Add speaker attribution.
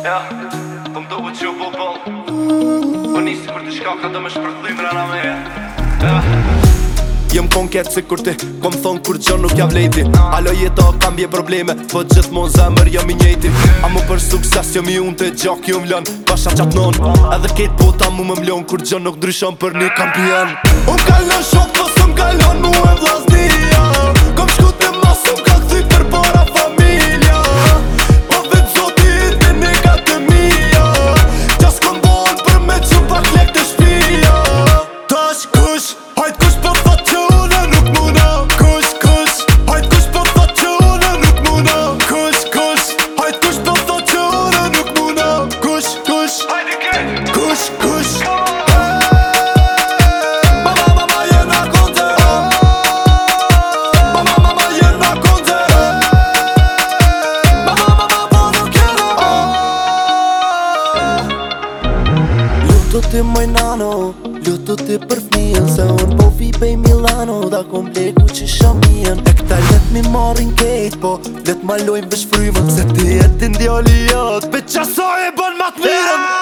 Speaker 1: Ja, po më duhet që po bol Po nisi për t'i shka ka të më shpërthim rana me ja.
Speaker 2: Jem konket si kur ti, kom thonë kur gjë nuk jam lejti Alo jeta kam bje probleme, po gjithmon zemër jam i njejti A mu për sukses jam i unë të gjak ju m'lën, pasha qatë non Edhe ketë bota mu më mlon, kur gjë nuk ndryshon për një kampion Unë kallon shok, po s'm kallon mu e vllaznia Kom shku të mas, unë ka këthy për para familja Po vetë zotit në nega të mija Gjas kom bon për me që pak lek të shpia Tash kush, hajt kush po thot që une nuk muna Kush, kush, hajt kush po thot që une nuk muna Kush, kush, hajt kush po thot që une nuk muna Kush, kush,
Speaker 1: Hajde kejt
Speaker 2: kush, kush Luto ti moj nano, luto ti për fmijën Se unë po vi pej Milano, da kom blegu që shamijën E këta let mi marin kejt, po let ma lojnë vesh frymën Se ti e ti ndjali jot, be qasoj e bon mat mirën